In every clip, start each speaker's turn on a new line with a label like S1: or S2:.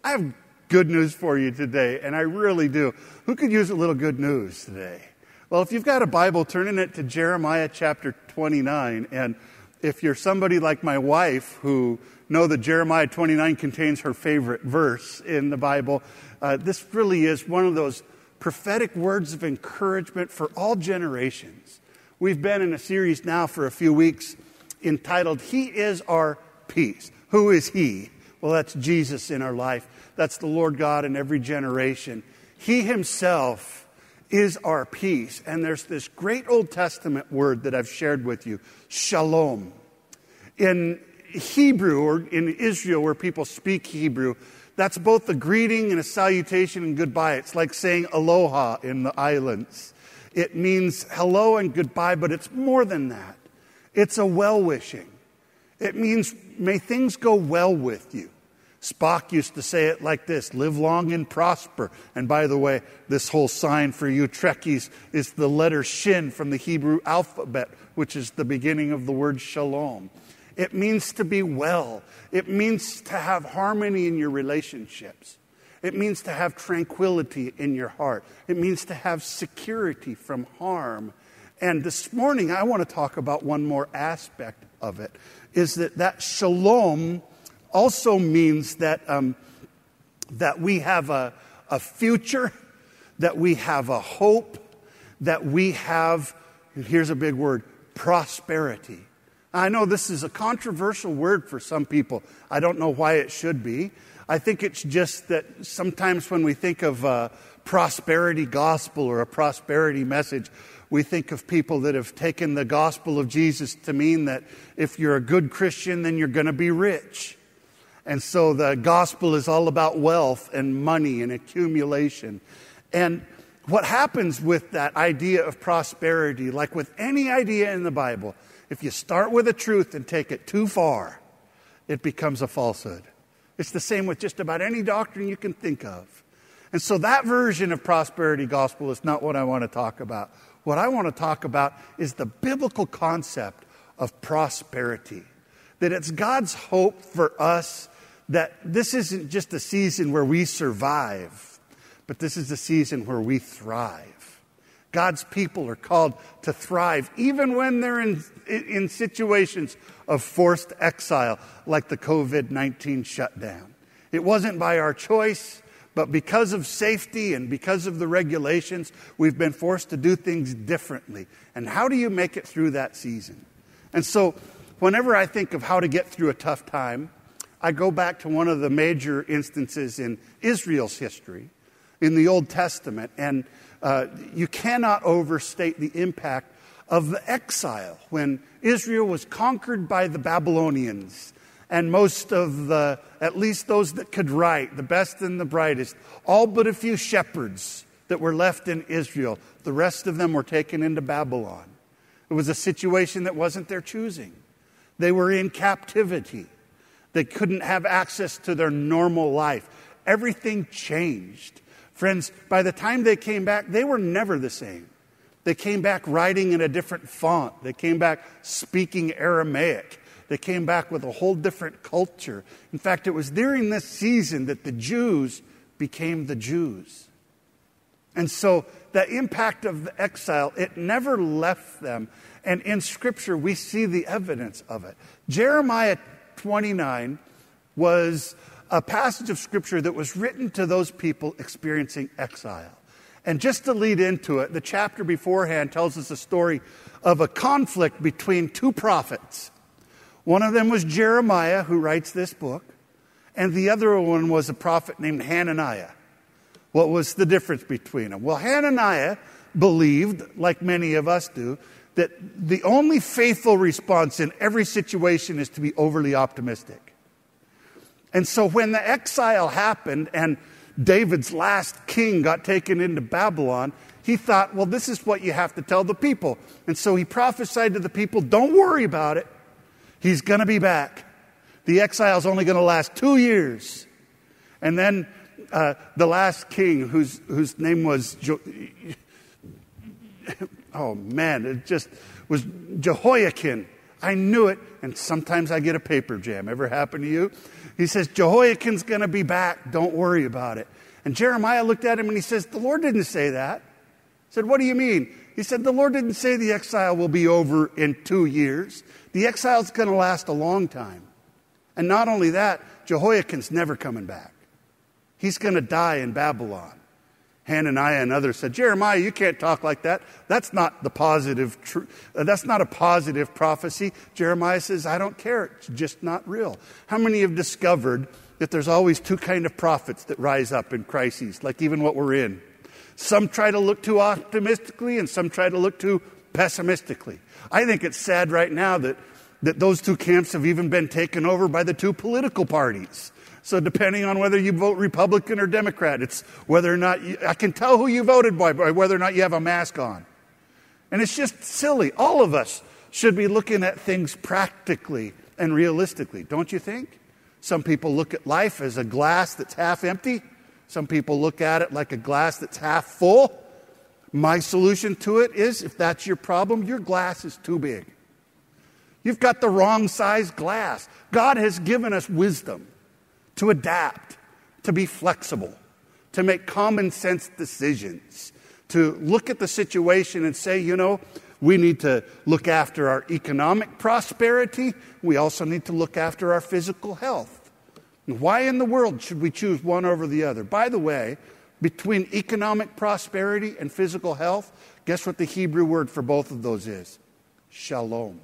S1: I have good news for you today, and I really do. Who could use a little good news today? Well, if you've got a Bible, turn in it to Jeremiah chapter 29. And if you're somebody like my wife who know that Jeremiah 29 contains her favorite verse in the Bible, this really is one of those prophetic words of encouragement for all generations. We've been in a series now for a few weeks entitled, He is Our Peace. Who is He? Well, that's Jesus in our life. That's the Lord God in every generation. He Himself is our peace. And there's this great Old Testament word that I've shared with you, shalom. In Hebrew, or in Israel where people speak Hebrew, that's both a greeting and a salutation and goodbye. It's like saying aloha in the islands. It means hello and goodbye, but it's more than that. It's a well-wishing. It means may things go well with you. Spock used to say it like this, live long and prosper. And by the way, this whole sign for you Trekkies is the letter Shin from the Hebrew alphabet, which is the beginning of the word shalom. It means to be well. It means to have harmony in your relationships. It means to have tranquility in your heart. It means to have security from harm. And this morning, I want to talk about one more aspect of it, is that shalom also means that we have a future, that we have a hope, that we have, here's a big word, prosperity. I know this is a controversial word for some people. I don't know why it should be. I think it's just that sometimes when we think of a prosperity gospel or a prosperity message, we think of people that have taken the gospel of Jesus to mean that if you're a good Christian, then you're going to be rich. And so the gospel is all about wealth and money and accumulation. And what happens with that idea of prosperity, like with any idea in the Bible, if you start with a truth and take it too far, it becomes a falsehood. It's the same with just about any doctrine you can think of. And so that version of prosperity gospel is not what I want to talk about. What I want to talk about is the biblical concept of prosperity. That it's God's hope for us that this isn't just a season where we survive, but this is a season where we thrive. God's people are called to thrive even when they're in situations of forced exile like the COVID-19 shutdown. It wasn't by our choice, but because of safety and because of the regulations, we've been forced to do things differently. And how do you make it through that season? And so whenever I think of how to get through a tough time, I go back to one of the major instances in Israel's history in the Old Testament. And you cannot overstate the impact of the exile when Israel was conquered by the Babylonians. And most of at least those that could write, the best and the brightest, all but a few shepherds that were left in Israel, the rest of them were taken into Babylon. It was a situation that wasn't their choosing. They were in captivity. They couldn't have access to their normal life. Everything changed. Friends, by the time they came back, they were never the same. They came back writing in a different font. They came back speaking Aramaic. They came back with a whole different culture. In fact, it was during this season that the Jews became the Jews. And so the impact of the exile, it never left them. And in Scripture, we see the evidence of it. Jeremiah 29 was a passage of Scripture that was written to those people experiencing exile. And just to lead into it, the chapter beforehand tells us a story of a conflict between two prophets. One of them was Jeremiah, who writes this book, and the other one was a prophet named Hananiah. What was the difference between them? Well, Hananiah believed, like many of us do, that the only faithful response in every situation is to be overly optimistic. And so when the exile happened and David's last king got taken into Babylon, he thought, well, this is what you have to tell the people. And so he prophesied to the people, don't worry about it. He's going to be back. The exile is only going to last 2 years. And then the last king, whose name was it just was Jehoiakim. I knew it, and sometimes I get a paper jam. Ever happen to you? He says, Jehoiakim's going to be back. Don't worry about it. And Jeremiah looked at him and he says, the Lord didn't say that. He said, what do you mean? He said, the Lord didn't say the exile will be over in 2 years. The exile's going to last a long time. And not only that, Jehoiakim's never coming back. He's going to die in Babylon. Hananiah and others said, Jeremiah, you can't talk like that. That's not the positive that's not a positive prophecy. Jeremiah says, I don't care. It's just not real. How many have discovered that there's always two kind of prophets that rise up in crises, like even what we're in? Some try to look too optimistically and some try to look too pessimistically. I think it's sad right now that those two camps have even been taken over by the two political parties. So depending on whether you vote Republican or Democrat, it's whether or not I can tell who you voted by whether or not you have a mask on. And it's just silly. All of us should be looking at things practically and realistically, don't you think? Some people look at life as a glass that's half empty. Some people look at it like a glass that's half full. My solution to it is, if that's your problem, your glass is too big. You've got the wrong size glass. God has given us wisdom to adapt, to be flexible, to make common sense decisions, to look at the situation and say, we need to look after our economic prosperity. We also need to look after our physical health. Why in the world should we choose one over the other? By the way, between economic prosperity and physical health, guess what the Hebrew word for both of those is? Shalom.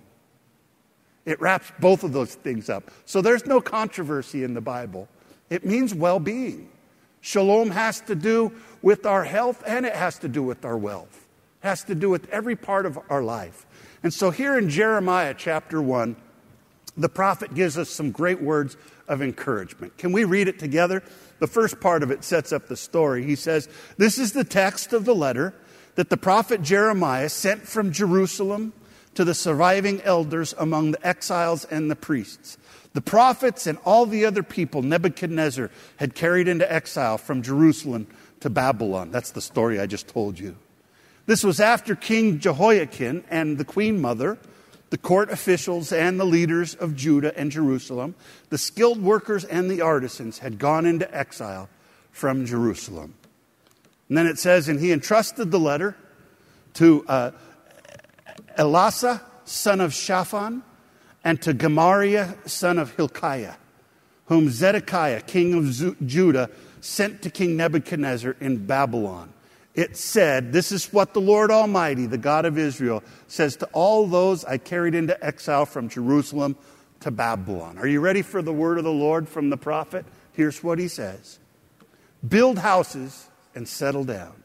S1: It wraps both of those things up. So there's no controversy in the Bible. It means well-being. Shalom has to do with our health and it has to do with our wealth. It has to do with every part of our life. And so here in Jeremiah chapter 1, the prophet gives us some great words of encouragement. Can we read it together? The first part of it sets up the story. He says, this is the text of the letter that the prophet Jeremiah sent from Jerusalem to the surviving elders among the exiles and the priests. The prophets and all the other people Nebuchadnezzar had carried into exile from Jerusalem to Babylon. That's the story I just told you. This was after King Jehoiakim and the queen mother, the court officials and the leaders of Judah and Jerusalem, the skilled workers and the artisans had gone into exile from Jerusalem. And then it says, and he entrusted the letter to Elasah, son of Shaphan, and to Gemariah, son of Hilkiah, whom Zedekiah, king of Judah, sent to King Nebuchadnezzar in Babylon. It said, this is what the Lord Almighty, the God of Israel, says to all those I carried into exile from Jerusalem to Babylon. Are you ready for the word of the Lord from the prophet? Here's what he says. Build houses and settle down.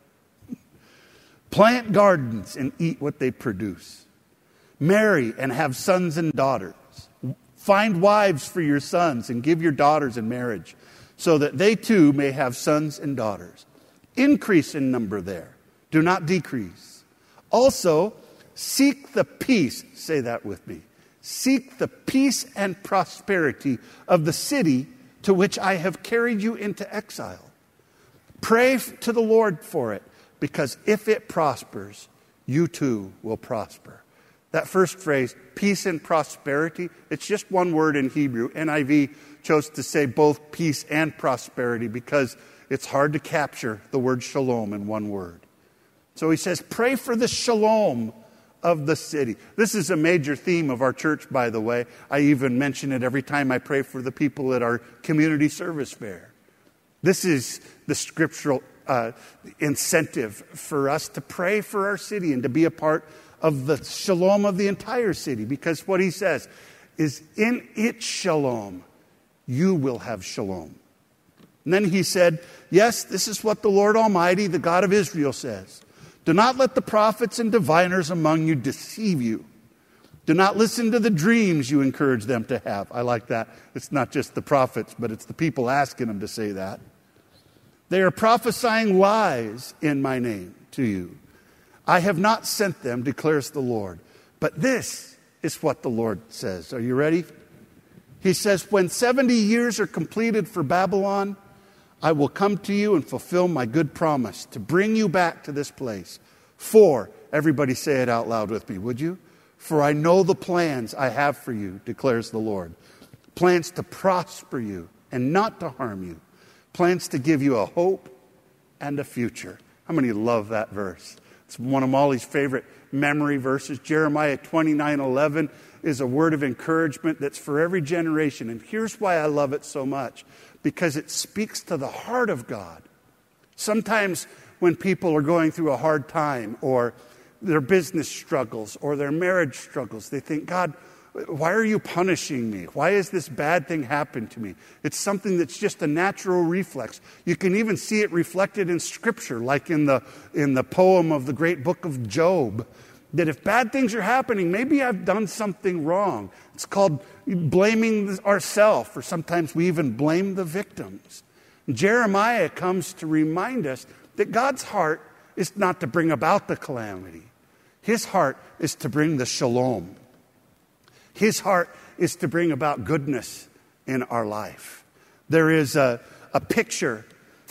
S1: Plant gardens and eat what they produce. Marry and have sons and daughters. Find wives for your sons and give your daughters in marriage, so that they too may have sons and daughters. Increase in number there. Do not decrease. Also, seek the peace. Say that with me. Seek the peace and prosperity of the city to which I have carried you into exile. Pray to the Lord for it, because if it prospers, you too will prosper. That first phrase, peace and prosperity, it's just one word in Hebrew. NIV chose to say both peace and prosperity because it's hard to capture the word shalom in one word. So he says, pray for the shalom of the city. This is a major theme of our church, by the way. I even mention it every time I pray for the people at our community service fair. This is the scriptural incentive for us to pray for our city and to be a part of the shalom of the entire city. Because what he says is, in its shalom, you will have shalom. And then he said, yes, this is what the Lord Almighty, the God of Israel, says. Do not let the prophets and diviners among you deceive you. Do not listen to the dreams you encourage them to have. I like that. It's not just the prophets, but it's the people asking them to say that. They are prophesying lies in my name to you. I have not sent them, declares the Lord. But this is what the Lord says. Are you ready? He says, when 70 years are completed for Babylon, I will come to you and fulfill my good promise to bring you back to this place. For, everybody say it out loud with me, would you? For I know the plans I have for you, declares the Lord. Plans to prosper you and not to harm you. Plans to give you a hope and a future. How many love that verse? It's one of Molly's favorite memory verses. Jeremiah 29:11 is a word of encouragement that's for every generation. And here's why I love it so much. Because it speaks to the heart of God. Sometimes when people are going through a hard time, or their business struggles, or their marriage struggles, they think, God, why are you punishing me? Why has this bad thing happened to me? It's something that's just a natural reflex. You can even see it reflected in Scripture, like in the poem of the great book of Job, that if bad things are happening, maybe I've done something wrong. It's called blaming ourselves, or sometimes we even blame the victims. Jeremiah comes to remind us that God's heart is not to bring about the calamity. His heart is to bring the shalom. His heart is to bring about goodness in our life. There is a picture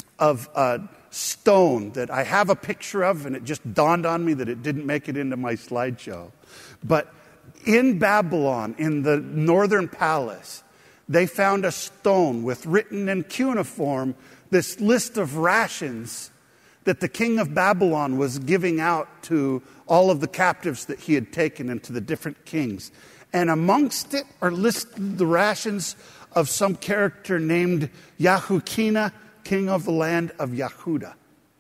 S1: of a stone that I have a picture of, and it just dawned on me that it didn't make it into my slideshow. But in Babylon, in the northern palace, they found a stone with written in cuneiform this list of rations that the king of Babylon was giving out to all of the captives that he had taken and to the different kings. And amongst it are listed the rations of some character named Yahukinna, king of the land of Yehuda,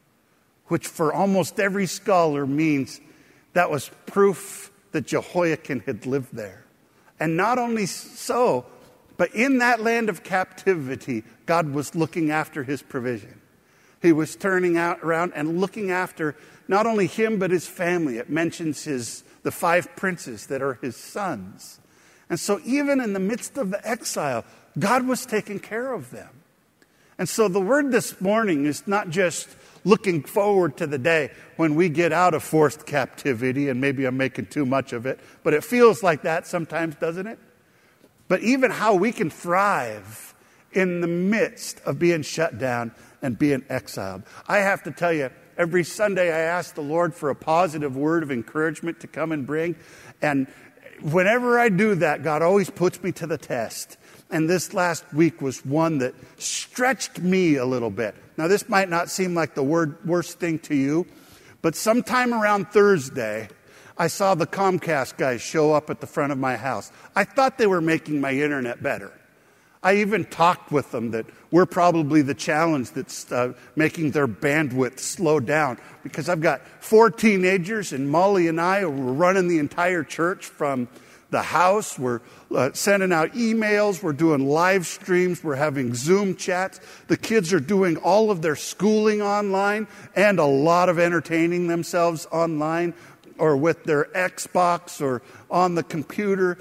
S1: which for almost every scholar means that was proof that Jehoiakim had lived there. And not only so, but in that land of captivity, God was looking after his provision. He was turning around and looking after not only him, but his family. It mentions the 5 princes that are his sons. And so even in the midst of the exile, God was taking care of them. And so the word this morning is not just looking forward to the day when we get out of forced captivity, and maybe I'm making too much of it, but it feels like that sometimes, doesn't it? But even how we can thrive in the midst of being shut down and being exiled. I have to tell you, every Sunday I ask the Lord for a positive word of encouragement to come and bring. And whenever I do that, God always puts me to the test. And this last week was one that stretched me a little bit. Now, this might not seem like the worst thing to you, but sometime around Thursday, I saw the Comcast guys show up at the front of my house. I thought they were making my internet better. I even talked with them that we're probably the challenge that's making their bandwidth slow down, because I've got 4 teenagers, and Molly and I are running the entire church from the house. We're sending out emails. We're doing live streams. We're having Zoom chats. The kids are doing all of their schooling online and a lot of entertaining themselves online or with their Xbox or on the computer.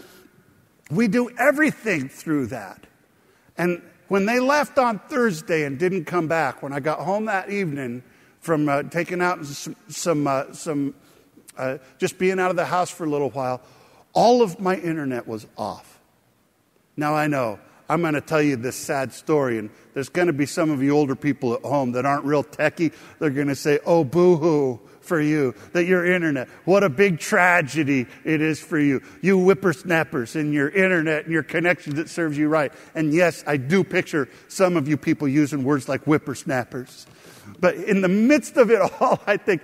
S1: We do everything through that. And when they left on Thursday and didn't come back, when I got home that evening from taking out some just being out of the house for a little while, all of my internet was off. Now I know I'm going to tell you this sad story, and there's going to be some of you older people at home that aren't real techie. They're going to say, oh, boo-hoo for you, that your internet, what a big tragedy it is for you. You whippersnappers and your internet and your connection that serves you right. And yes, I do picture some of you people using words like whippersnappers. But in the midst of it all, I think,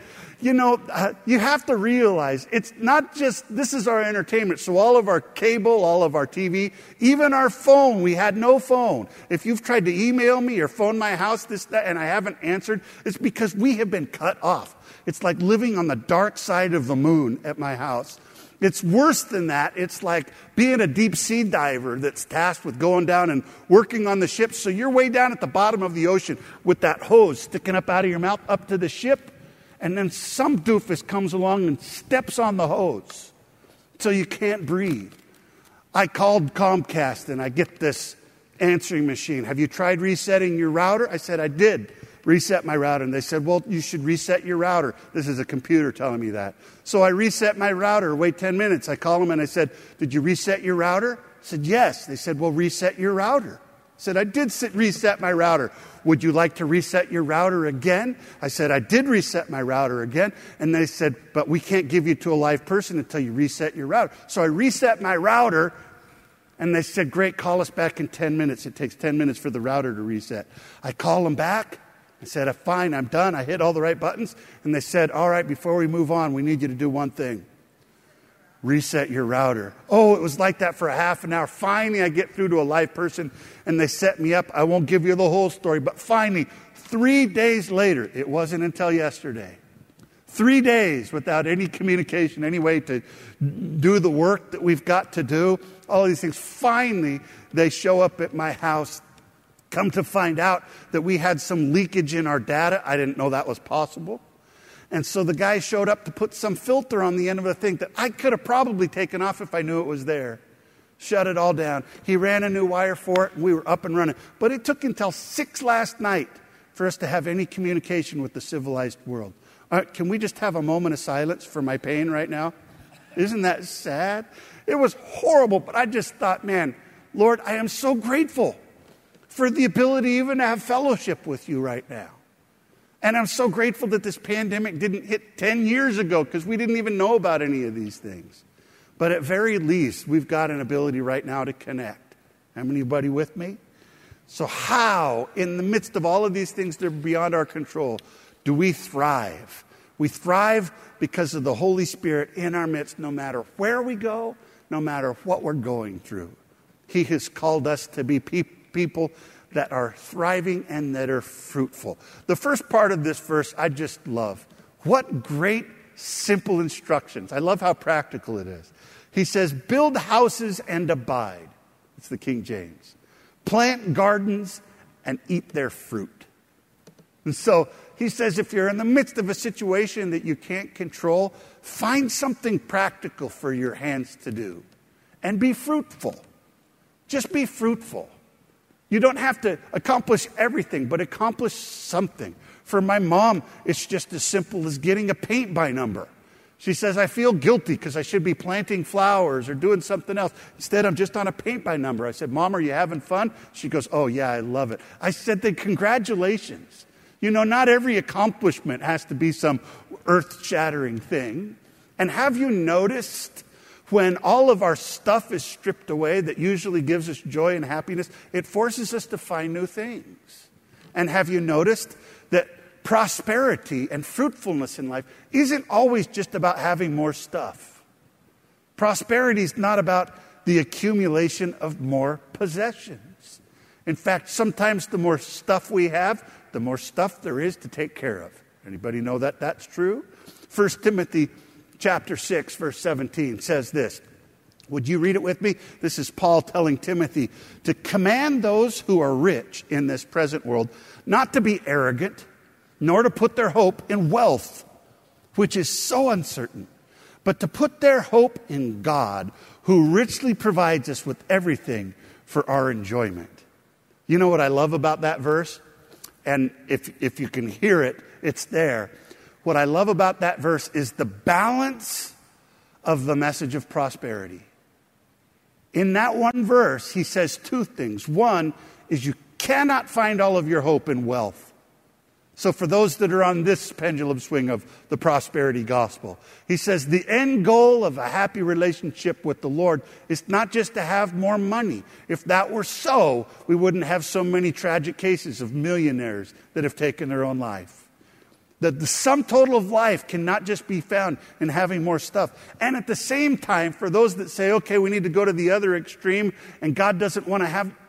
S1: you have to realize it's not just, this is our entertainment. So all of our cable, all of our TV, even our phone, we had no phone. If you've tried to email me or phone my house, that, and I haven't answered, it's because we have been cut off. It's like living on the dark side of the moon at my house. It's worse than that. It's like being a deep sea diver that's tasked with going down and working on the ship. So you're way down at the bottom of the ocean with that hose sticking up out of your mouth up to the ship. And then some doofus comes along and steps on the hose so you can't breathe. I called Comcast and I get this answering machine. Have you tried resetting your router? I said, I did reset my router. And they said, well, you should reset your router. This is a computer telling me that. So I reset my router. Wait 10 minutes. I call them and I said, did you reset your router? I said, yes. They said, well, reset your router. I said, I did reset my router. Would you like to reset your router again? I said, I did reset my router again. And they said, but we can't give you to a live person until you reset your router. So I reset my router, And they said, great, call us back in 10 minutes. It takes 10 minutes for the router to reset. I call them back. I said, fine, I'm done. I hit all the right buttons. And they said, all right, before we move on, we need you to do one thing. Reset your router. Oh, it was like that for a half an hour. Finally, I get through to a live person, and they set me up. I won't give you the whole story, but finally, 3 days later, it wasn't until yesterday, 3 days without any communication, any way to do the work that we've got to do, all these things. Finally, they show up at my house. Come to find out that we had some leakage in our data. I didn't know that was possible. And so the guy showed up to put some filter on the end of a thing that I could have probably taken off if I knew it was there. Shut it all down. He ran a new wire for it, and we were up and running. But it took until 6 last night for us to have any communication with the civilized world. Can we just have a moment of silence for my pain right now? Isn't that sad? It was horrible, but I just thought, man, Lord, I am so grateful for the ability even to have fellowship with you right now. And I'm so grateful that this pandemic didn't hit 10 years ago because we didn't even know about any of these things. But at very least, we've got an ability right now to connect. Anybody with me? So how, in the midst of all of these things that are beyond our control, do we thrive? We thrive because of the Holy Spirit in our midst, no matter where we go, no matter what we're going through. He has called us to be people that are thriving and that are fruitful. The first part of this verse I just love. What great, simple instructions. I love how practical it is. He says, build houses and abide. It's the King James. Plant gardens and eat their fruit. And so he says, if you're in the midst of a situation that you can't control, find something practical for your hands to do. And be fruitful. Just be fruitful. You don't have to accomplish everything, but accomplish something. For my mom, it's just as simple as getting a paint by number. She says, I feel guilty because I should be planting flowers or doing something else. Instead, I'm just on a paint by number. I said, Mom, are you having fun? She goes, oh, yeah, I love it. I said, then congratulations. You know, not every accomplishment has to be some earth-shattering thing. And have you noticed when all of our stuff is stripped away that usually gives us joy and happiness, it forces us to find new things. And have you noticed that prosperity and fruitfulness in life isn't always just about having more stuff? Prosperity is not about the accumulation of more possessions. In fact, sometimes the more stuff we have, the more stuff there is to take care of. Anybody know that that's true? 1 Timothy chapter 6, verse 17 says this. Would you read it with me? This is Paul telling Timothy to command those who are rich in this present world not to be arrogant, nor to put their hope in wealth, which is so uncertain, but to put their hope in God, who richly provides us with everything for our enjoyment. You know what I love about that verse? And if you can hear it, it's there. What I love about that verse is the balance of the message of prosperity. In that one verse, he says two things. One is you cannot find all of your hope in wealth. So for those that are on this pendulum swing of the prosperity gospel, he says the end goal of a happy relationship with the Lord is not just to have more money. If that were so, we wouldn't have so many tragic cases of millionaires that have taken their own life. The sum total of life cannot just be found in having more stuff. And at the same time, for those that say, okay, we need to go to the other extreme, and God doesn't want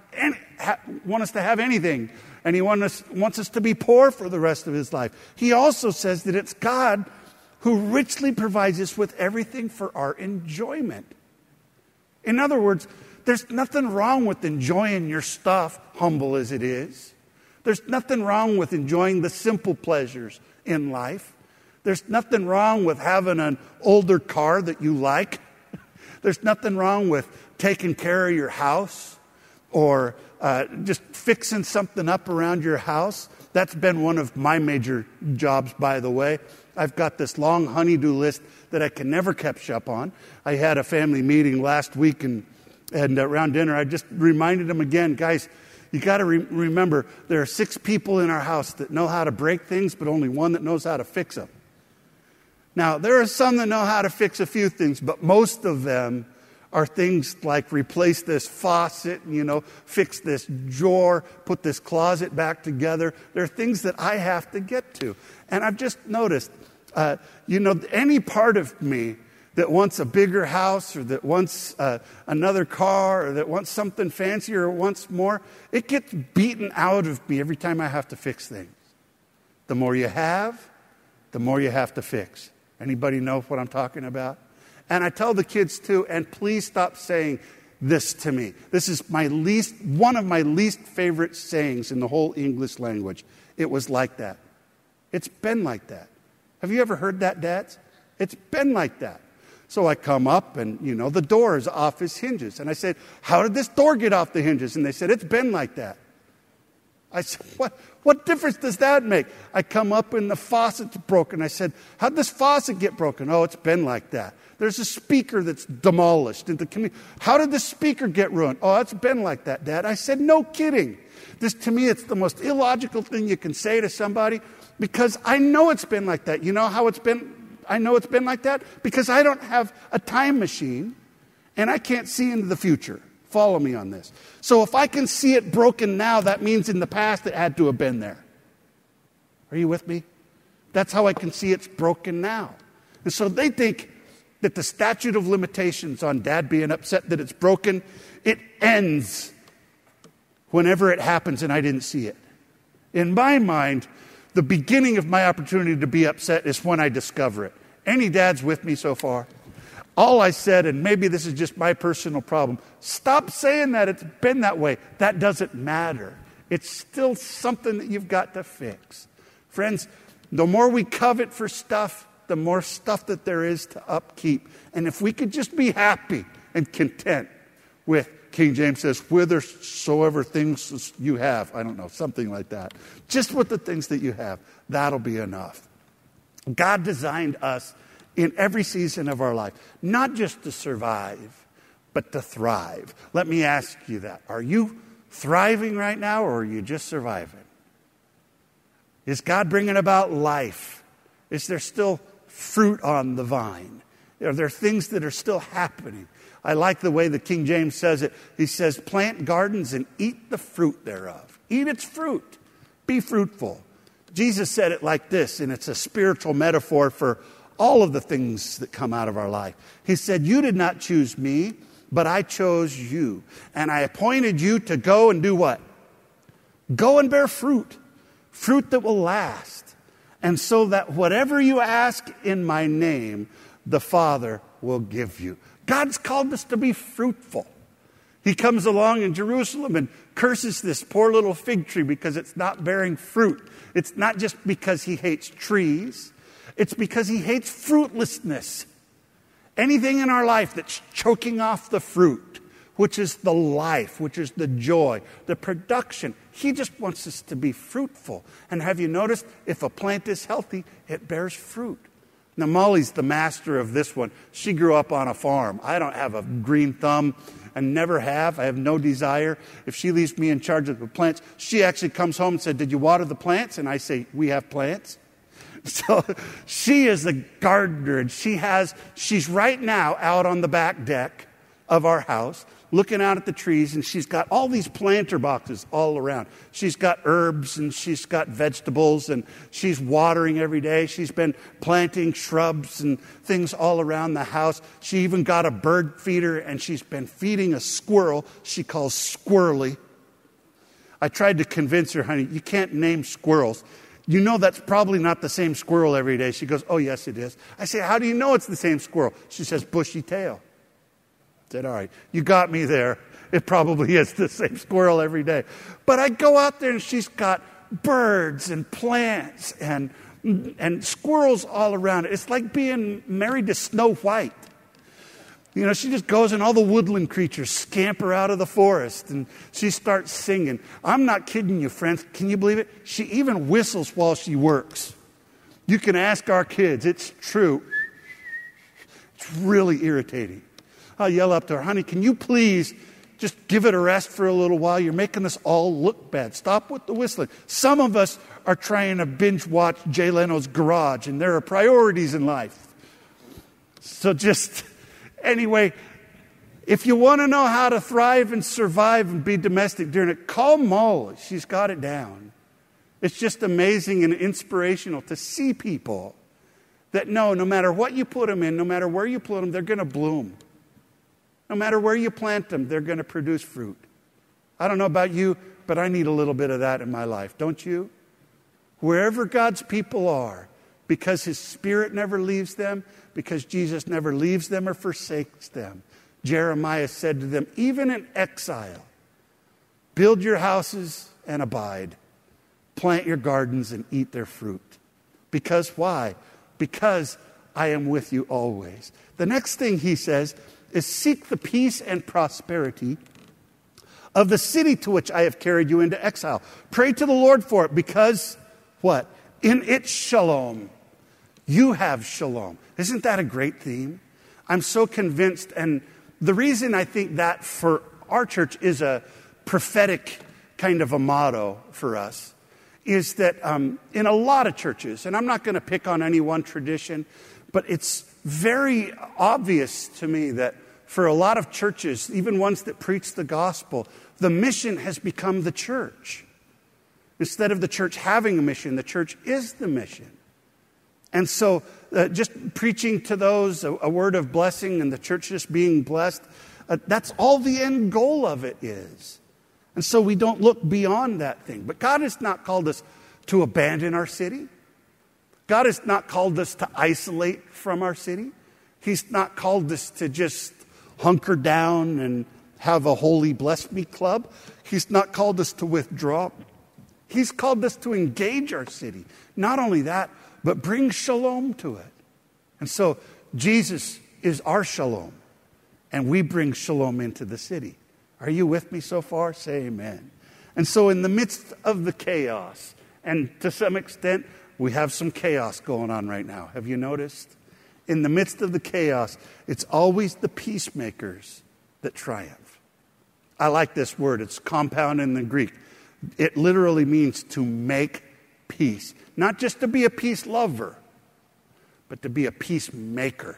S1: us to have anything, and he wants us to be poor for the rest of his life. He also says that it's God who richly provides us with everything for our enjoyment. In other words, there's nothing wrong with enjoying your stuff, humble as it is. There's nothing wrong with enjoying the simple pleasures in life. There's nothing wrong with having an older car that you like. There's nothing wrong with taking care of your house or just fixing something up around your house. That's been one of my major jobs, by the way. I've got this long honey-do list that I can never catch up on. I had a family meeting last week, and around dinner, I just reminded them again, guys, you got to remember, there are 6 people in our house that know how to break things, but only one that knows how to fix them. Now, there are some that know how to fix a few things, but most of them are things like replace this faucet, fix this drawer, put this closet back together. They're things that I have to get to. And I've just noticed, any part of me that wants a bigger house or that wants another car or that wants something fancier or wants more, it gets beaten out of me every time I have to fix things. The more you have, the more you have to fix. Anybody know what I'm talking about? And I tell the kids too, and please stop saying this to me. This is one of my least favorite sayings in the whole English language. It was like that. It's been like that. Have you ever heard that, dads? It's been like that. So I come up and, the door is off its hinges. And I said, how did this door get off the hinges? And they said, it's been like that. I said, what difference does that make? I come up and the faucet's broken. I said, how'd this faucet get broken? Oh, it's been like that. There's a speaker that's demolished. How did the speaker get ruined? Oh, it's been like that, Dad. I said, no kidding. To me, it's the most illogical thing you can say to somebody because I know it's been like that. You know how it's been? I know it's been like that because I don't have a time machine and I can't see into the future. Follow me on this. So if I can see it broken now, that means in the past it had to have been there. Are you with me? That's how I can see it's broken now. And so they think that the statute of limitations on Dad being upset that it's broken, it ends whenever it happens and I didn't see it. In my mind, the beginning of my opportunity to be upset is when I discover it. Any dads with me so far? All I said, and maybe this is just my personal problem, stop saying that it's been that way. That doesn't matter. It's still something that you've got to fix. Friends, the more we covet for stuff, the more stuff that there is to upkeep. And if we could just be happy and content with, King James says, whithersoever things you have, I don't know, something like that. Just with the things that you have, that'll be enough. God designed us in every season of our life, not just to survive, but to thrive. Let me ask you that. Are you thriving right now or are you just surviving? Is God bringing about life? Is there still fruit on the vine? Are there things that are still happening? I like the way the King James says it. He says, plant gardens and eat the fruit thereof. Eat its fruit. Be fruitful. Jesus said it like this, and it's a spiritual metaphor for all of the things that come out of our life. He said, you did not choose me, but I chose you. And I appointed you to go and do what? Go and bear fruit. Fruit that will last. And so that whatever you ask in my name, the Father will give you. God's called us to be fruitful. He comes along in Jerusalem and curses this poor little fig tree because it's not bearing fruit. It's not just because he hates trees. It's because he hates fruitlessness. Anything in our life that's choking off the fruit, which is the life, which is the joy, the production. He just wants us to be fruitful. And have you noticed, if a plant is healthy, it bears fruit. Now, Molly's the master of this one. She grew up on a farm. I don't have a green thumb and never have. I have no desire. If she leaves me in charge of the plants, she actually comes home and said, did you water the plants? And I say, we have plants. So she is the gardener, and she's right now out on the back deck of our house looking out at the trees, and she's got all these planter boxes all around. She's got herbs and she's got vegetables, and she's watering every day. She's been planting shrubs and things all around the house. She even got a bird feeder, and she's been feeding a squirrel she calls Squirrely. I tried to convince her, honey, you can't name squirrels. You know that's probably not the same squirrel every day. She goes, oh, yes, it is. I say, how do you know it's the same squirrel? She says, bushy tail. I said, all right, you got me there. It probably is the same squirrel every day. But I go out there and she's got birds and plants and squirrels all around it. It's like being married to Snow White. You know, she just goes and all the woodland creatures scamper out of the forest and she starts singing. I'm not kidding you, friends. Can you believe it? She even whistles while she works. You can ask our kids. It's true. It's really irritating. I'll yell up to her, honey, can you please just give it a rest for a little while? You're making us all look bad. Stop with the whistling. Some of us are trying to binge watch Jay Leno's Garage, and there are priorities in life. So just... Anyway, If you want to know how to thrive and survive and be domestic during it, call Mo. She's got it down. It's just amazing and inspirational to see people that know no matter what you put them in, no matter where you put them, they're going to bloom. No matter where you plant them, they're going to produce fruit. I don't know about you, but I need a little bit of that in my life, don't you? Wherever God's people are, because His Spirit never leaves them, because Jesus never leaves them or forsakes them, Jeremiah said to them, even in exile, build your houses and abide. Plant your gardens and eat their fruit. Because why? Because I am with you always. The next thing he says is seek the peace and prosperity of the city to which I have carried you into exile. Pray to the Lord for it because, what? In its shalom, you have shalom. Isn't that a great theme? I'm so convinced, and the reason I think that for our church is a prophetic kind of a motto for us is that in a lot of churches, and I'm not going to pick on any one tradition, but it's very obvious to me that for a lot of churches, even ones that preach the gospel, the mission has become the church. Instead of the church having a mission, the church is the mission. And so just preaching to those a word of blessing and the church just being blessed, that's all the end goal of it is. And so we don't look beyond that thing. But God has not called us to abandon our city. God has not called us to isolate from our city. He's not called us to just hunker down and have a holy bless me club. He's not called us to withdraw. He's called us to engage our city. Not only that, but bring shalom to it. And so Jesus is our shalom, and we bring shalom into the city. Are you with me so far? Say amen. And so in the midst of the chaos, and to some extent, we have some chaos going on right now. Have you noticed? In the midst of the chaos, it's always the peacemakers that triumph. I like this word. It's compound in the Greek. It literally means to make peace. Not just to be a peace lover, but to be a peacemaker.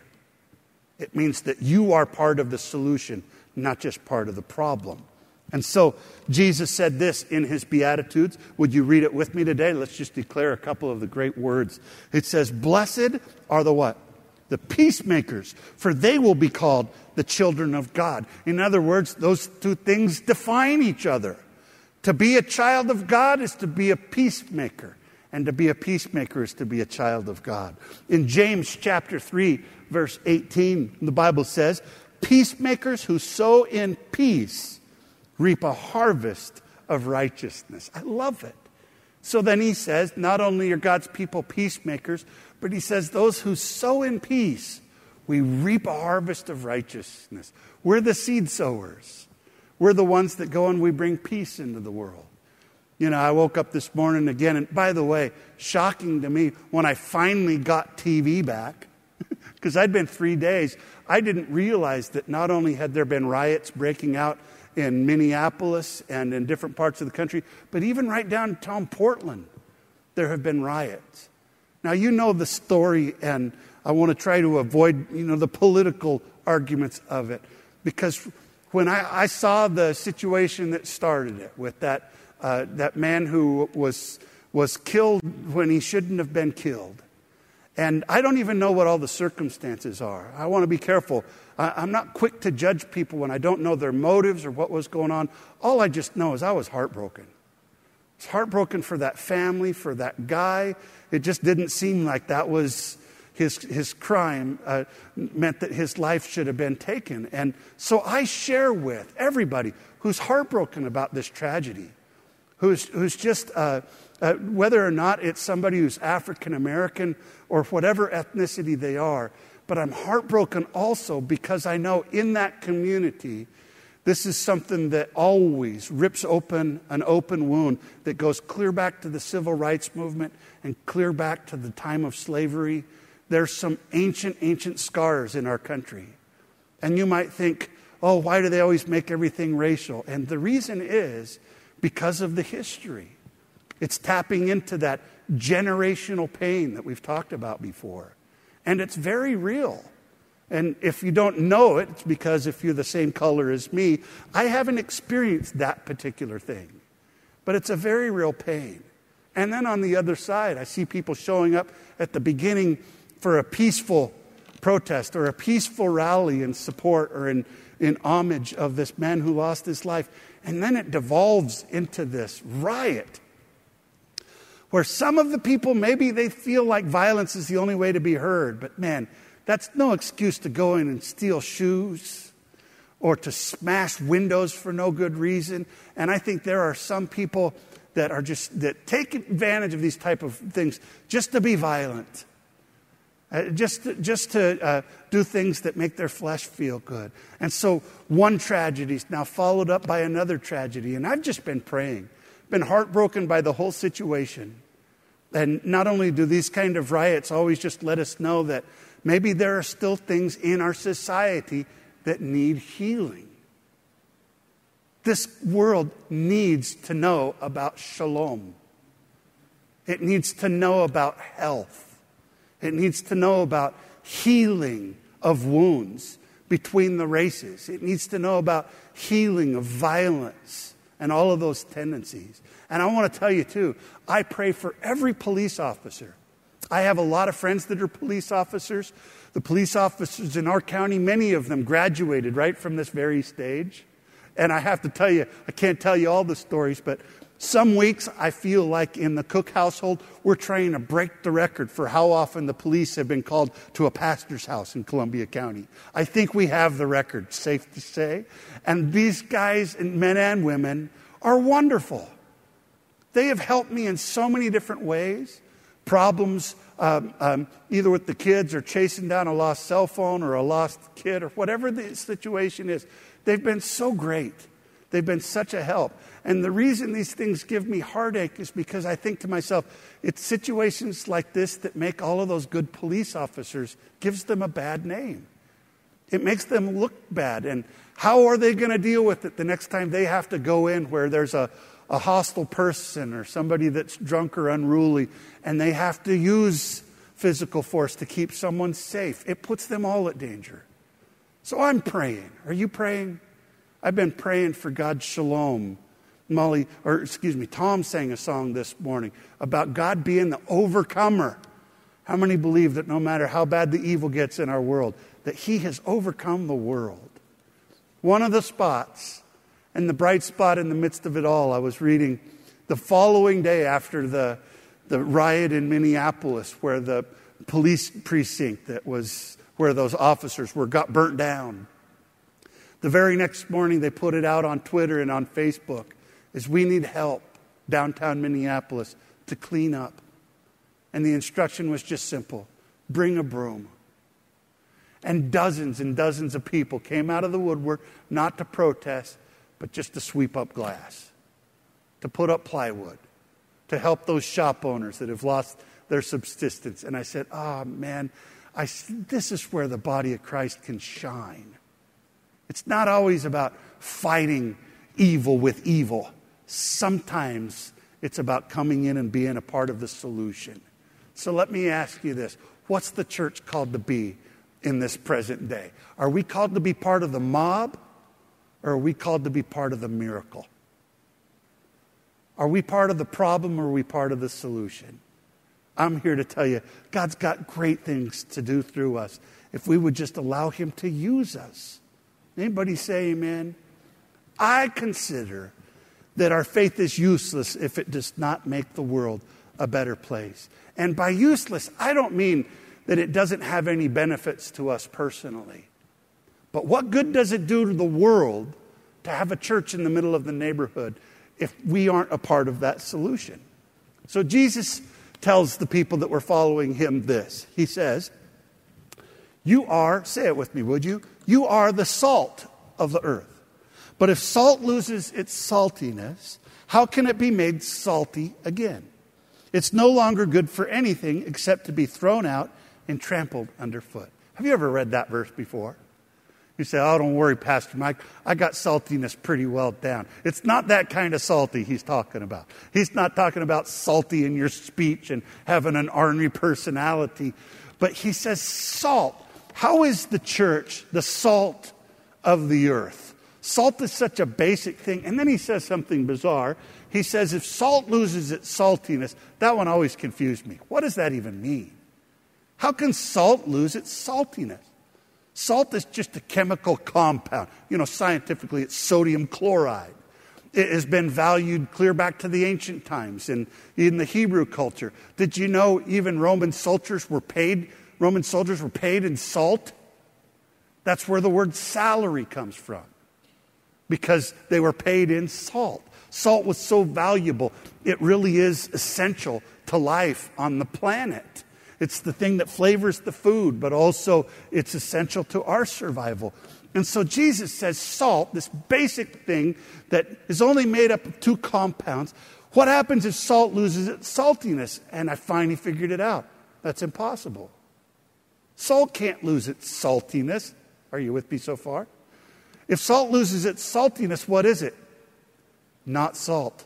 S1: It means that you are part of the solution, not just part of the problem. And so Jesus said this in his Beatitudes. Would you read it with me today? Let's just declare a couple of the great words. It says, blessed are the what? The peacemakers, for they will be called the children of God. In other words, those two things define each other. To be a child of God is to be a peacemaker. And to be a peacemaker is to be a child of God. In James chapter 3, verse 18, the Bible says, peacemakers who sow in peace reap a harvest of righteousness. I love it. So then he says, not only are God's people peacemakers, but he says those who sow in peace, we reap a harvest of righteousness. We're the seed sowers. We're the ones that go and we bring peace into the world. You know, I woke up this morning again, and by the way, shocking to me, when I finally got TV back, because I'd been 3 days, I didn't realize that not only had there been riots breaking out in Minneapolis and in different parts of the country, but even right downtown Portland, there have been riots. Now, you know the story, and I want to try to avoid, the political arguments of it, because when I saw the situation that started it with that man who was killed when he shouldn't have been killed. And I don't even know what all the circumstances are. I want to be careful. I'm not quick to judge people when I don't know their motives or what was going on. All I just know is I was heartbroken. I was heartbroken for that family, for that guy. It just didn't seem like that was his crime meant that his life should have been taken. And so I share with everybody who's heartbroken about this tragedy, who's just, whether or not it's somebody who's African American or whatever ethnicity they are. But I'm heartbroken also because I know in that community, this is something that always rips open an open wound that goes clear back to the civil rights movement and clear back to the time of slavery. There's some ancient scars in our country. And you might think, oh, why do they always make everything racial? And the reason is because of the history. It's tapping into that generational pain that we've talked about before. And it's very real. And if you don't know it, it's because if you're the same color as me, I haven't experienced that particular thing. But it's a very real pain. And then on the other side, I see people showing up at the beginning for a peaceful protest or a peaceful rally in support or in homage of this man who lost his life. And then it devolves into this riot where some of the people, maybe they feel like violence is the only way to be heard. But man, that's no excuse to go in and steal shoes or to smash windows for no good reason. And I think there are some people that take advantage of these type of things just to be violent. Just to do things that make their flesh feel good. And so one tragedy is now followed up by another tragedy. And I've just been praying, been heartbroken by the whole situation. And not only do these kind of riots always just let us know that maybe there are still things in our society that need healing. This world needs to know about shalom. It needs to know about health. It needs to know about healing of wounds between the races. It needs to know about healing of violence and all of those tendencies. And I want to tell you too, I pray for every police officer. I have a lot of friends that are police officers. The police officers in our county, many of them graduated right from this very stage. And I have to tell you, I can't tell you all the stories, but some weeks I feel like in the Cook household, we're trying to break the record for how often the police have been called to a pastor's house in Columbia County. I think we have the record, safe to say. And these guys, and men and women, are wonderful. They have helped me in so many different ways. Problems either with the kids or chasing down a lost cell phone or a lost kid or whatever the situation is. They've been so great. They've been such a help. And the reason these things give me heartache is because I think to myself, it's situations like this that make all of those good police officers, gives them a bad name. It makes them look bad. And how are they going to deal with it the next time they have to go in where there's a hostile person or somebody that's drunk or unruly, and they have to use physical force to keep someone safe? It puts them all at danger. So I'm praying. Are you praying? I've been praying for God's shalom. Tom sang a song this morning about God being the overcomer. How many believe that no matter how bad the evil gets in our world, that He has overcome the world? One of the spots, and the bright spot in the midst of it all, I was reading the following day after the riot in Minneapolis, where the police precinct that was where those officers got burnt down. The very next morning, they put it out on Twitter and on Facebook as we need help downtown Minneapolis to clean up. And the instruction was just simple: bring a broom. And dozens of people came out of the woodwork, not to protest, but just to sweep up glass, to put up plywood, to help those shop owners that have lost their subsistence. And I said, man, this is where the body of Christ can shine. It's not always about fighting evil with evil. Sometimes it's about coming in and being a part of the solution. So let me ask you this. What's the church called to be in this present day? Are we called to be part of the mob, or are we called to be part of the miracle? Are we part of the problem, or are we part of the solution? I'm here to tell you, God's got great things to do through us if we would just allow Him to use us. Anybody say amen? I consider that our faith is useless if it does not make the world a better place. And by useless, I don't mean that it doesn't have any benefits to us personally. But what good does it do to the world to have a church in the middle of the neighborhood if we aren't a part of that solution? So Jesus tells the people that were following Him this. He says, you are, say it with me, would you? You are the salt of the earth. But if salt loses its saltiness, how can it be made salty again? It's no longer good for anything except to be thrown out and trampled underfoot. Have you ever read that verse before? You say, oh, don't worry, Pastor Mike. I got saltiness pretty well down. It's not that kind of salty He's talking about. He's not talking about salty in your speech and having an ornery personality. But He says salt How is the church the salt of the earth? Salt is such a basic thing. And then he says something bizarre. He says, if salt loses its saltiness, that one always confused me. What does that even mean? How can salt lose its saltiness? Salt is just a chemical compound. Scientifically, it's sodium chloride. It has been valued clear back to the ancient times in the Hebrew culture. Did you know even Roman soldiers were paid in salt? That's where the word salary comes from, because they were paid in salt. Salt was so valuable, it really is essential to life on the planet. It's the thing that flavors the food, but also it's essential to our survival. And so Jesus says salt, this basic thing that is only made up of two compounds, what happens if salt loses its saltiness? And I finally figured it out. That's impossible. Salt can't lose its saltiness. Are you with me so far? If salt loses its saltiness, what is it? Not salt.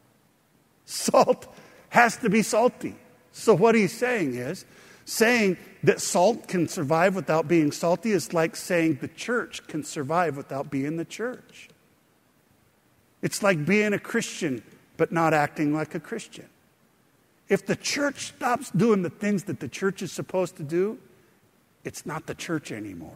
S1: Salt has to be salty. So what he's saying is, saying that salt can survive without being salty is like saying the church can survive without being the church. It's like being a Christian but not acting like a Christian. If the church stops doing the things that the church is supposed to do, it's not the church anymore.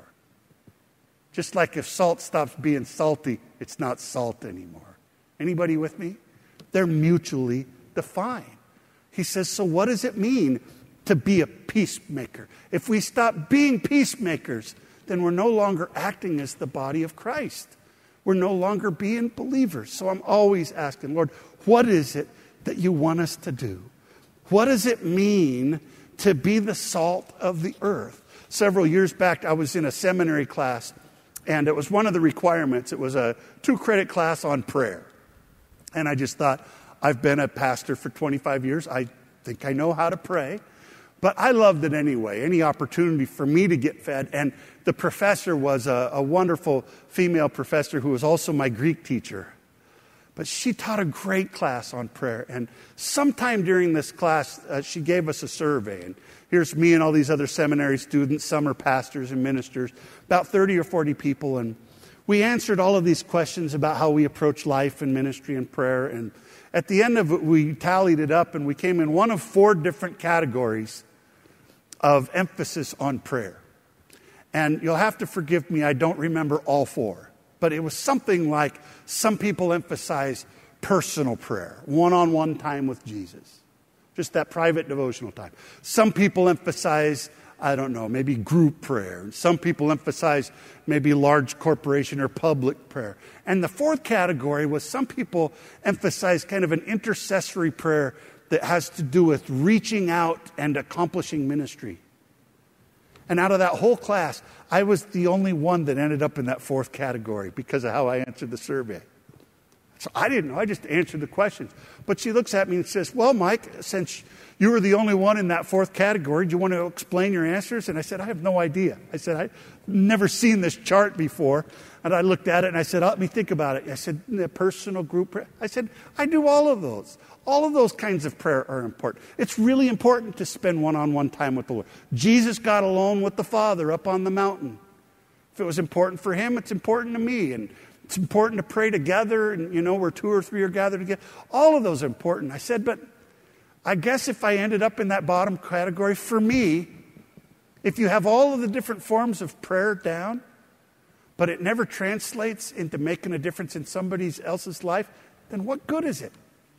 S1: Just like if salt stops being salty, it's not salt anymore. Anybody with me? They're mutually defined. He says, so what does it mean to be a peacemaker? If we stop being peacemakers, then we're no longer acting as the body of Christ. We're no longer being believers. So I'm always asking, Lord, what is it that you want us to do? What does it mean to be the salt of the earth? Several years back, I was in a seminary class, and it was one of the requirements. It was a 2-credit class on prayer. And I just thought, I've been a pastor for 25 years. I think I know how to pray. But I loved it anyway, any opportunity for me to get fed. And the professor was a wonderful female professor who was also my Greek teacher. But she taught a great class on prayer. And sometime during this class, she gave us a survey. And here's me and all these other seminary students. Some are pastors and ministers, about 30 or 40 people. And we answered all of these questions about how we approach life and ministry and prayer. And at the end of it, we tallied it up, and we came in one of 4 different categories of emphasis on prayer. And you'll have to forgive me, I don't remember all 4. But it was something like, some people emphasize personal prayer, one-on-one time with Jesus. Just that private devotional time. Some people emphasize, maybe group prayer. And some people emphasize maybe large corporation or public prayer. And the 4th category was some people emphasize kind of an intercessory prayer that has to do with reaching out and accomplishing ministry. And out of that whole class, I was the only one that ended up in that 4th category because of how I answered the survey. So I didn't know. I just answered the questions. But she looks at me and says, well, Mike, since you were the only one in that 4th category, do you want to explain your answers? And I said, I have no idea. I said, I've never seen this chart before. And I looked at it and I said, let me think about it. I said, the personal group prayer. I said, I do all of those. All of those kinds of prayer are important. It's really important to spend one-on-one time with the Lord. Jesus got alone with the Father up on the mountain. If it was important for him, it's important to me. And it's important to pray together, and where 2 or 3 are gathered together. All of those are important. I said, but I guess if I ended up in that bottom category, for me, if you have all of the different forms of prayer down, but it never translates into making a difference in somebody else's life, then what good is it?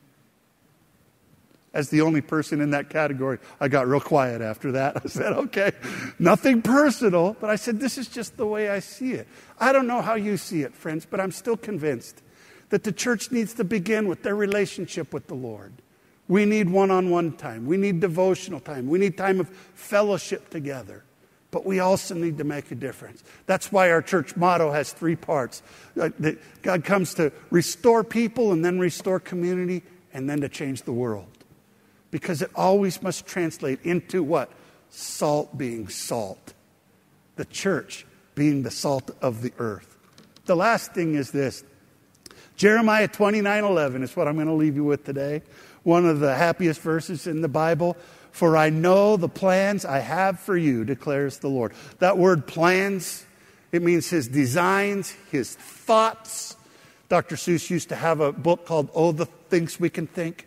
S1: As the only person in that category, I got real quiet after that. I said, okay, nothing personal. But I said, this is just the way I see it. I don't know how you see it, friends, but I'm still convinced that the church needs to begin with their relationship with the Lord. We need one-on-one time. We need devotional time. We need time of fellowship together. But we also need to make a difference. That's why our church motto has 3 parts. That God comes to restore people and then restore community and then to change the world. Because it always must translate into what? Salt being salt. The church being the salt of the earth. The last thing is this. Jeremiah 29:11 is what I'm going to leave you with today. One of the happiest verses in the Bible. For I know the plans I have for you, declares the Lord. That word plans, it means his designs, his thoughts. Dr. Seuss used to have a book called Oh, the Things We Can Think.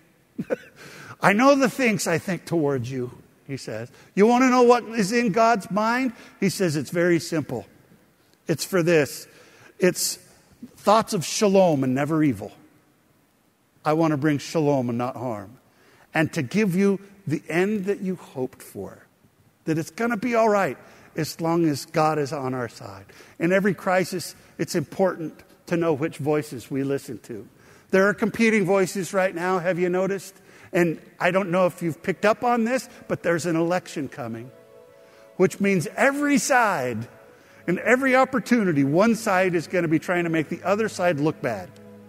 S1: I know the things I think towards you, he says. You want to know what is in God's mind? He says it's very simple. It's for this. It's thoughts of shalom and never evil. I want to bring shalom and not harm. And to give you the end that you hoped for. That it's going to be all right as long as God is on our side. In every crisis, it's important to know which voices we listen to. There are competing voices right now, have you noticed? And I don't know if you've picked up on this, but there's an election coming. Which means every side and every opportunity, one side is going to be trying to make the other side look bad.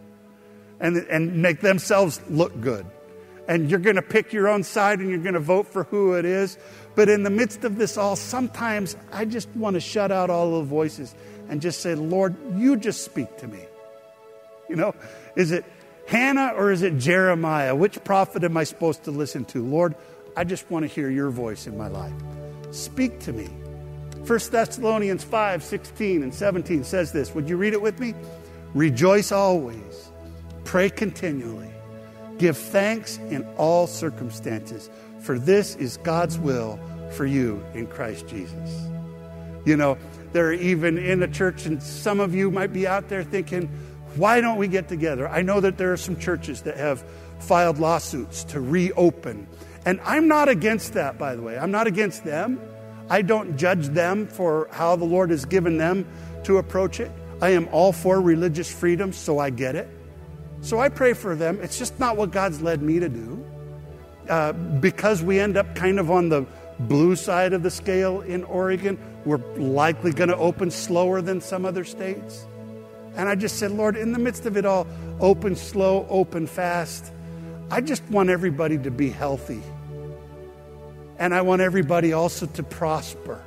S1: And make themselves look good. And you're going to pick your own side and you're going to vote for who it is. But in the midst of this all, sometimes I just want to shut out all the voices and just say, Lord, you just speak to me. You know, is it Hannah or is it Jeremiah? Which prophet am I supposed to listen to? Lord, I just want to hear your voice in my life. Speak to me. 1 Thessalonians 5:16 and 17 says this. Would you read it with me? Rejoice always. Pray continually. Give thanks in all circumstances, for this is God's will for you in Christ Jesus. You know, there are even in the church, and some of you might be out there thinking, why don't we get together? I know that there are some churches that have filed lawsuits to reopen. And I'm not against that, by the way. I'm not against them. I don't judge them for how the Lord has given them to approach it. I am all for religious freedom, so I get it. So I pray for them. It's just not what God's led me to do. Because we end up kind of on the blue side of the scale in Oregon, we're likely going to open slower than some other states. And I just said, Lord, in the midst of it all, open slow, open fast. I just want everybody to be healthy. And I want everybody also to prosper.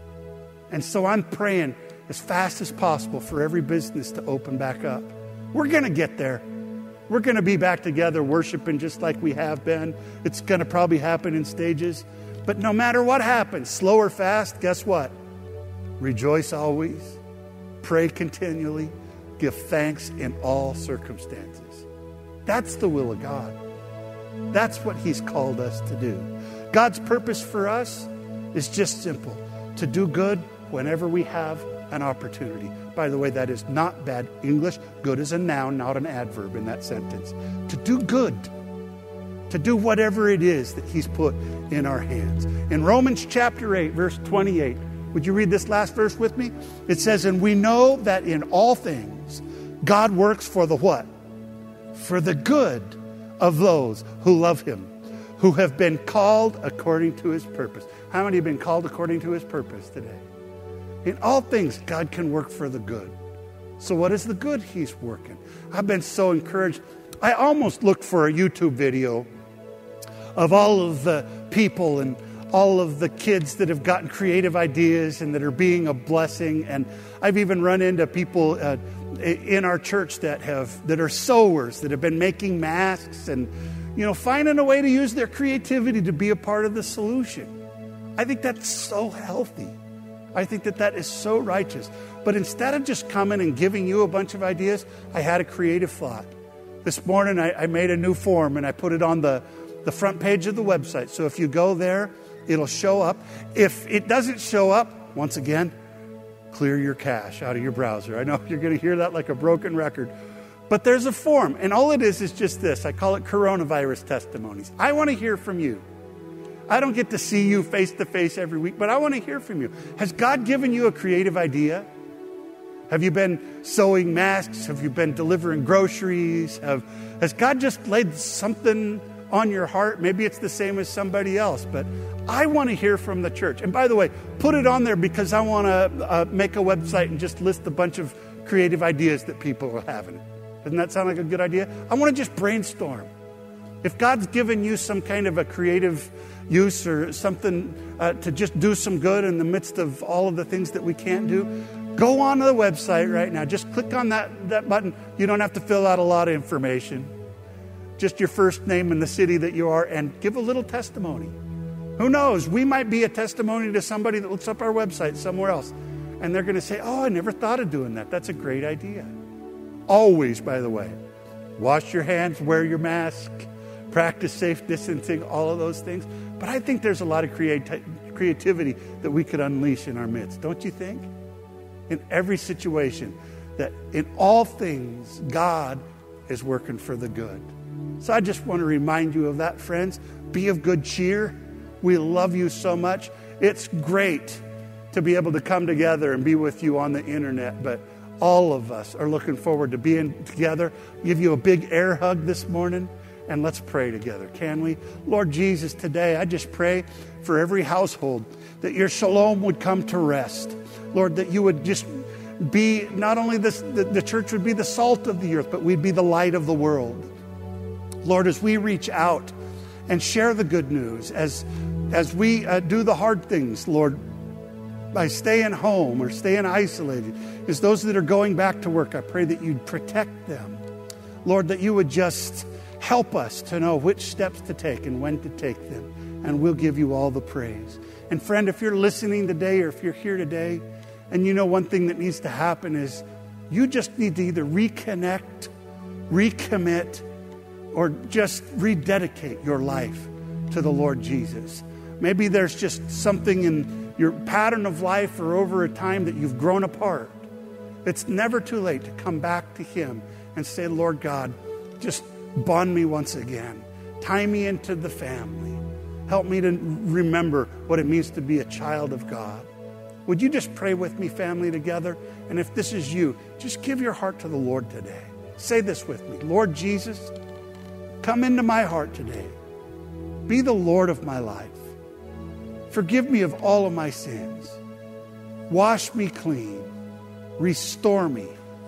S1: And so I'm praying as fast as possible for every business to open back up. We're going to get there. We're going to be back together worshiping just like we have been. It's going to probably happen in stages. But no matter what happens, slow or fast, guess what? Rejoice always. Pray continually. Give thanks in all circumstances. That's the will of God. That's what He's called us to do. God's purpose for us is just simple. To do good whenever we have an opportunity. By the way, that is not bad English. Good is a noun, not an adverb in that sentence. To do good. To do whatever it is that He's put in our hands. In Romans chapter 8, verse 28, would you read this last verse with me? It says, and we know that in all things, God works for the what? For the good of those who love Him, who have been called according to His purpose. How many have been called according to His purpose today? In all things, God can work for the good. So what is the good He's working? I've been so encouraged. I almost looked for a YouTube video of all of the people and all of the kids that have gotten creative ideas and that are being a blessing. And I've even run into people in our church that are sewers, that have been making masks and, you know, finding a way to use their creativity to be a part of the solution. I think that's so healthy. I think that is so righteous. But instead of just coming and giving you a bunch of ideas, I had a creative thought. This morning I made a new form and I put it on the front page of the website. So if you go there, it'll show up. If it doesn't show up, once again, clear your cache out of your browser. I know you're going to hear that like a broken record. But there's a form, and all it is just this. I call it coronavirus testimonies. I want to hear from you. I don't get to see you face to face every week, but I want to hear from you. Has God given you a creative idea? Have you been sewing masks? Have you been delivering groceries? Has God just laid something on your heart? Maybe it's the same as somebody else, but I want to hear from the church. And by the way, put it on there because I want to make a website and just list a bunch of creative ideas that people are having. Doesn't that sound like a good idea? I want to just brainstorm. If God's given you some kind of a creative use or something to just do some good in the midst of all of the things that we can't do, Go on to the website right now. Just click on that button. You don't have to fill out a lot of information. Just your first name and the city that you are, and give a little testimony. Who knows? We might be a testimony to somebody that looks up our website somewhere else. And they're going to say, oh, I never thought of doing that. That's a great idea. Always, by the way, wash your hands, wear your mask, practice safe distancing, all of those things. But I think there's a lot of creativity that we could unleash in our midst. Don't you think? In every situation, that in all things, God is working for the good. So I just want to remind you of that, friends. Be of good cheer. We love you so much. It's great to be able to come together and be with you on the internet, but all of us are looking forward to being together. Give you a big air hug this morning, and let's pray together, can we? Lord Jesus, today I just pray for every household that your shalom would come to rest. Lord, that you would just be, not only the church would be the salt of the earth, but we'd be the light of the world. Lord, as we reach out and share the good news, as we do the hard things, Lord, by staying home or staying isolated, as those that are going back to work, I pray that you'd protect them. Lord, that you would just help us to know which steps to take and when to take them, and we'll give you all the praise. And friend, if you're listening today or if you're here today, and you know one thing that needs to happen is you just need to either reconnect, recommit, or just rededicate your life to the Lord Jesus. Maybe there's just something in your pattern of life or over a time that you've grown apart. It's never too late to come back to Him and say, Lord God, just bond me once again. Tie me into the family. Help me to remember what it means to be a child of God. Would you just pray with me, family, together? And if this is you, just give your heart to the Lord today. Say this with me. Lord Jesus, come into my heart today. Be the Lord of my life. Forgive me of all of my sins. Wash me clean. Restore me.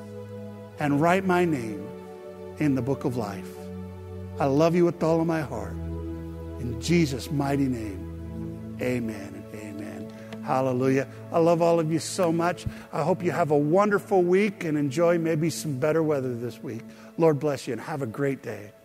S1: And write my name in the book of life. I love you with all of my heart. In Jesus' mighty name, amen. Hallelujah. I love all of you so much. I hope you have a wonderful week and enjoy maybe some better weather this week. Lord bless you and have a great day.